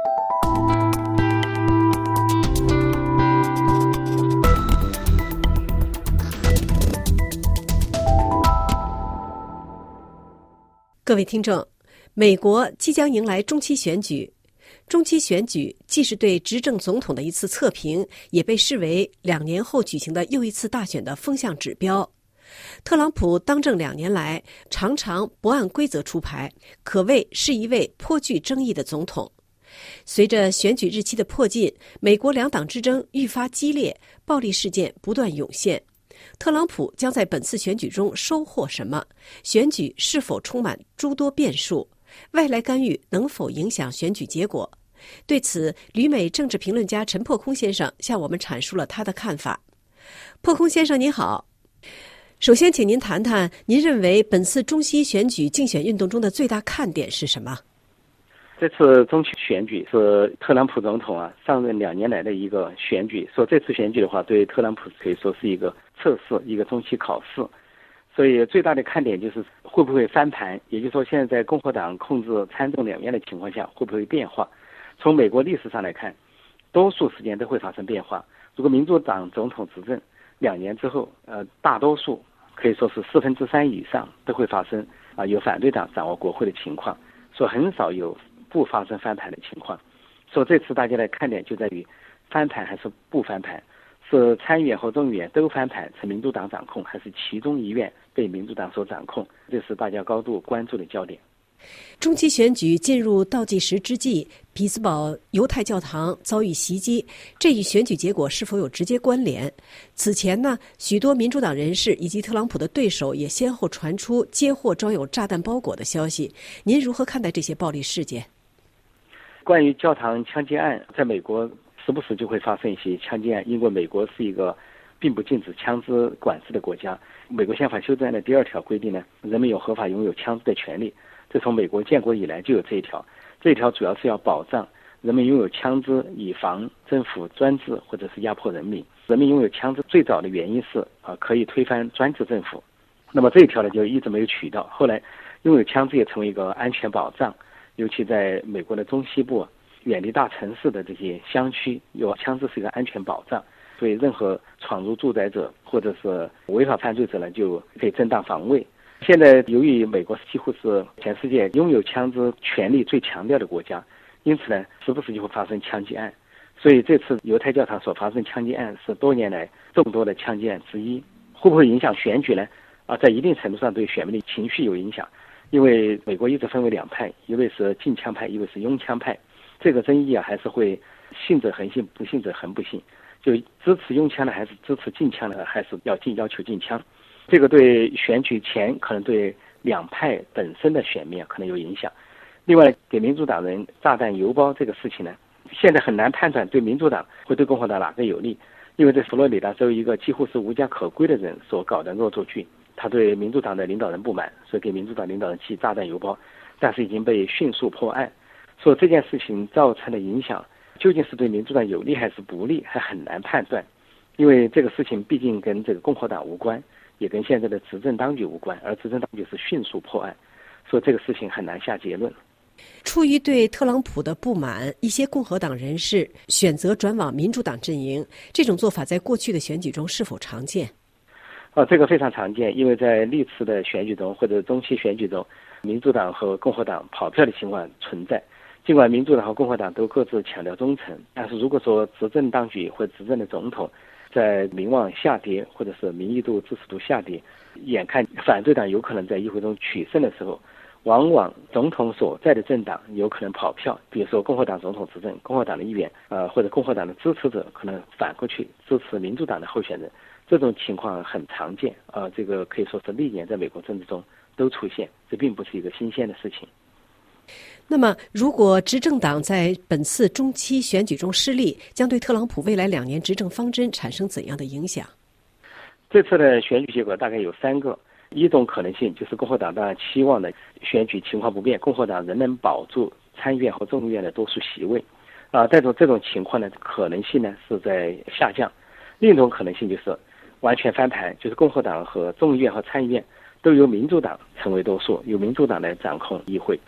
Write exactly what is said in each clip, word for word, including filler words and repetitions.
各位听众，美国即将迎来中期选举。中期选举既是对执政总统的一次测评，也被视为两年后举行的又一次大选的风向指标。特朗普当政两年来，常常不按规则出牌，可谓是一位颇具争议的总统。随着选举日期的迫近，美国两党之争愈发激烈，暴力事件不断涌现。特朗普将在本次选举中收获什么？选举是否充满诸多变数？外来干预能否影响选举结果？对此，旅美政治评论家陈破空先生向我们阐述了他的看法。破空先生您好，首先请您谈谈您认为本次中期选举竞选运动中的最大看点是什么？ 这次中期选举是特朗普总统啊上任两年来的一个选举，说这次选举的话，对特朗普可以说是一个测试，一个中期考试。所以最大的看点就是会不会翻盘，也就是说现在在共和党控制参众两院的情况下会不会变化。从美国历史上来看，多数时间都会发生变化。如果民主党总统执政两年之后，呃，大多数可以说是四分之三以上都会发生啊、呃、有反对党掌握国会的情况，说很少有不发生翻盘的情况。所以这次大家的看点就在于翻盘还是不翻盘，是参议院和众议院都翻盘成民主党掌控，还是其中一院被民主党所掌控，这是大家高度关注的焦点。 中期选举进入倒计时之际，匹兹堡犹太教堂遭遇袭击，这与选举结果是否有直接关联？此前呢，许多民主党人士以及特朗普的对手也先后传出接获装有炸弹包裹的消息。您如何看待这些暴力事件？ 关于教堂枪击案，在美国时不时就会发生一些枪击案，因为美国是一个并不禁止枪支管制的国家。美国宪法修正案的第二条规定呢，人们有合法拥有枪支的权利，这从美国建国以来就有这一条。这一条主要是要保障人们拥有枪支，以防政府专制或者是压迫人民。人们拥有枪支最早的原因是啊，可以推翻专制政府。那么这一条呢，就一直没有取到。后来拥有枪支也成为一个安全保障，尤其在美国的中西部远离大城市的这些乡区，有枪支是一个安全保障。所以任何闯入住宅者或者是违法犯罪者呢，就可以正当防卫。现在由于美国几乎是全世界拥有枪支权力最强调的国家，因此呢，时不时就会发生枪击案。所以这次犹太教堂所发生枪击案是多年来众多的枪击案之一。会不会影响选举呢？啊，在一定程度上对选民的情绪有影响，因为美国一直分为两派，一位是禁枪派，一位是拥枪派。这个争议啊，还是会信者恒信，不信者恒不信。就支持拥枪的还是支持禁枪的，还是要禁要求禁枪。这个对选举前可能对两派本身的选民可能有影响。另外，给民主党人炸弹邮包这个事情呢，现在很难判断对民主党会对共和党哪个有利，因为在佛罗里达州一个几乎是无家可归的人所搞的恶作剧，他对民主党的领导人不满，所以给民主党领导人寄炸弹邮包，但是已经被迅速破案。所以这件事情造成的影响究竟是对民主党有利还是不利，还很难判断，因为这个事情毕竟跟这个共和党无关，也跟现在的执政当局无关，而执政当局是迅速破案，所以这个事情很难下结论。 出于对特朗普的不满，一些共和党人士选择转往民主党阵营，这种做法在过去的选举中是否常见？ 啊，这个非常常见，因为在历次的选举中或者中期选举中，民主党和共和党跑票的情况存在。尽管民主党和共和党都各自强调忠诚，但是如果说执政当局或执政的总统在民望下跌或者是民意度支持度下跌，眼看反对党有可能在议会中取胜的时候，往往总统所在的政党有可能跑票，比如说共和党总统执政，共和党的议员呃或者共和党的支持者可能反过去支持民主党的候选人，这种情况很常见啊、呃，这个可以说是历年在美国政治中都出现，这并不是一个新鲜的事情。 那么，如果执政党在本次中期选举中失利，将对特朗普未来两年执政方针产生怎样的影响？ 这次的选举结果大概有三个，一种可能性就是共和党当然期望的选举情况不变，共和党仍能保住参议院和众议院的多数席位，啊、呃，这种这种情况呢，可能性呢是在下降。另一种可能性就是完全翻盘，就是共和党和众议院和参议院都由民主党成为多数，由民主党来掌控议会。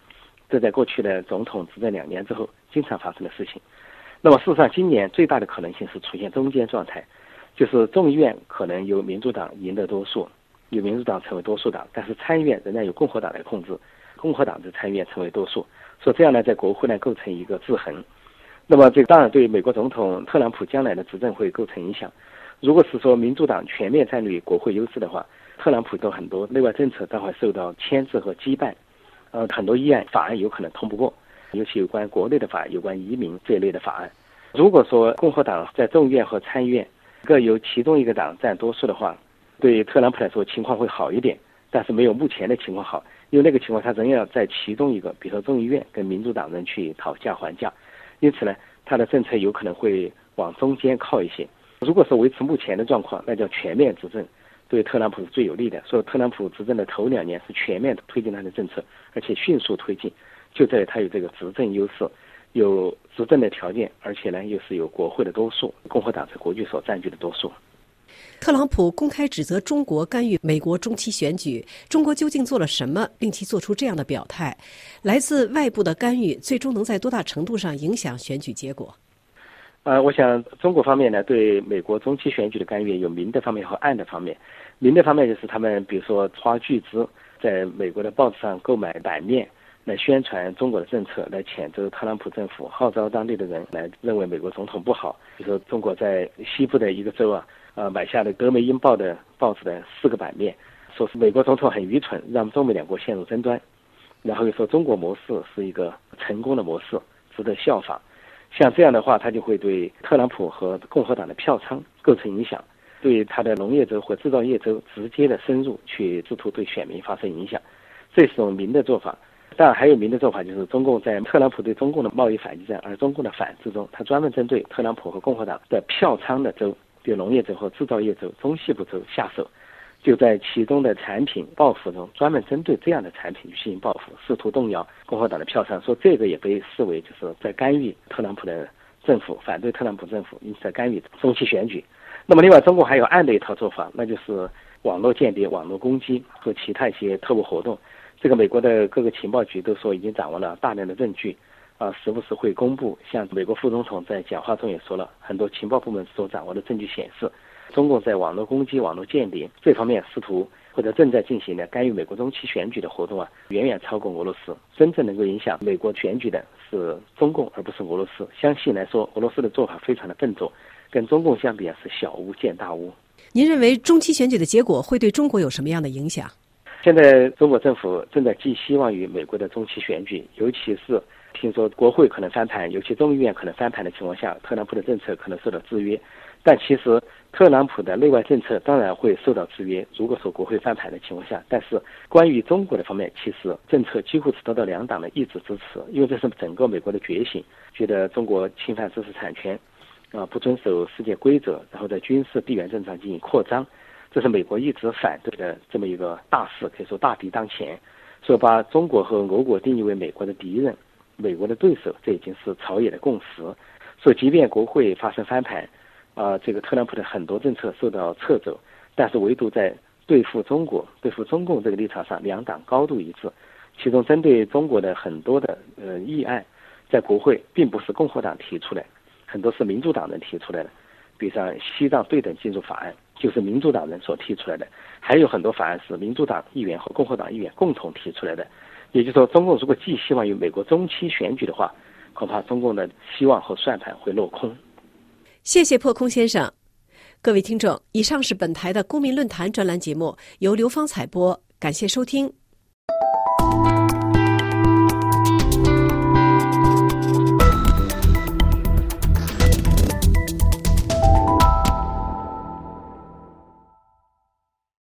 这在过去的总统执政两年之后经常发生的事情。那么事实上，今年最大的可能性是出现中间状态，就是众议院可能由民主党赢得多数，由民主党成为多数党，但是参议院仍然由共和党来控制，共和党在参议院成为多数，所以这样呢，在国会呢构成一个制衡。那么这个当然对美国总统特朗普将来的执政会构成影响。如果是说民主党全面占据国会优势的话，特朗普的很多内外政策将会受到牵制和羁绊，呃，很多议案法案有可能通不过，尤其有关国内的法案、有关移民这一类的法案。如果说共和党在众议院和参议院各由其中一个党占多数的话，对特朗普来说情况会好一点，但是没有目前的情况好，因为那个情况他仍然要在其中一个，比如说众议院跟民主党人去讨价还价，因此呢，他的政策有可能会往中间靠一些。如果说维持目前的状况，那叫全面执政，对特朗普是最有利的。所以特朗普执政的头两年是全面推进他的政策，而且迅速推进，就在于他有这个执政优势，有执政的条件，而且呢又是有国会的多数，共和党在国会所占据的多数。 特朗普公开指责中国干预美国中期选举，中国究竟做了什么令其做出这样的表态？来自外部的干预最终能在多大程度上影响选举结果？ 呃，我想中国方面呢，对美国中期选举的干预有明的方面和暗的方面。明的方面就是他们比如说花巨资在美国的报纸上购买版面，来宣传中国的政策，来谴责特朗普政府，号召当地的人来认为美国总统不好。比如说中国在西部的一个州啊，呃，买下了德美英报的报纸的四个版面，说是美国总统很愚蠢，让中美两国陷入争端。然后又说中国模式是一个成功的模式，值得效仿。像这样的话，他就会对特朗普和共和党的票仓构成影响，对他的农业州或制造业州直接的深入，去试图对选民发生影响。这是种明的做法。当然还有明的做法，就是中共在特朗普对中共的贸易反击战，而中共的反制中，他专门针对特朗普和共和党的票仓的州，比如农业州或制造业州、中西部州下手，就在其中的产品报复中专门针对这样的产品去进行报复，试图动摇共和党的票仓，说这个也被视为就是在干预特朗普的政府，反对特朗普政府，因此在干预中期选举。那么另外中共还有暗的一套做法，那就是网络间谍、网络攻击和其他一些特务活动。这个美国的各个情报局都说已经掌握了大量的证据，啊，时不时会公布。像美国副总统在讲话中也说了，很多情报部门所掌握的证据显示，中共在网络攻击、网络间谍这方面试图或者正在进行的干预美国中期选举的活动啊，远远超过俄罗斯。真正能够影响美国选举的是中共，而不是俄罗斯。相信来说，俄罗斯的做法非常的笨拙，跟中共相比啊是小巫见大巫。 您认为中期选举的结果会对中国有什么样的影响？ 现在中国政府正在寄希望于美国的中期选举，尤其是听说国会可能翻盘，尤其众议院可能翻盘的情况下，特朗普的政策可能受到制约。但其实特朗普的内外政策当然会受到制约，如果说国会翻盘的情况下，但是关于中国的方面，其实政策几乎是得到两党的一致支持，因为这是整个美国的觉醒，觉得中国侵犯知识产权，啊，不遵守世界规则，然后在军事地缘政治上进行扩张。这是美国一直反对的这么一个大事，可以说大敌当前，所以把中国和俄国定义为美国的敌人、美国的对手，这已经是朝野的共识。所以即便国会发生翻盘，啊、呃，这个特朗普的很多政策受到掣肘，但是唯独在对付中国、对付中共这个立场上，两党高度一致。其中针对中国的很多的呃议案，在国会并不是共和党提出来，很多是民主党人提出来的，比如像西藏对等技术法案，就是民主党人所提出来的，还有很多法案是民主党议员和共和党议员共同提出来的。也就是说，中共如果寄希望于美国中期选举的话，恐怕中共的希望和算盘会落空。 谢谢破空先生。各位听众，以上是本台的公民论坛专栏节目，由刘芳采播，感谢收听。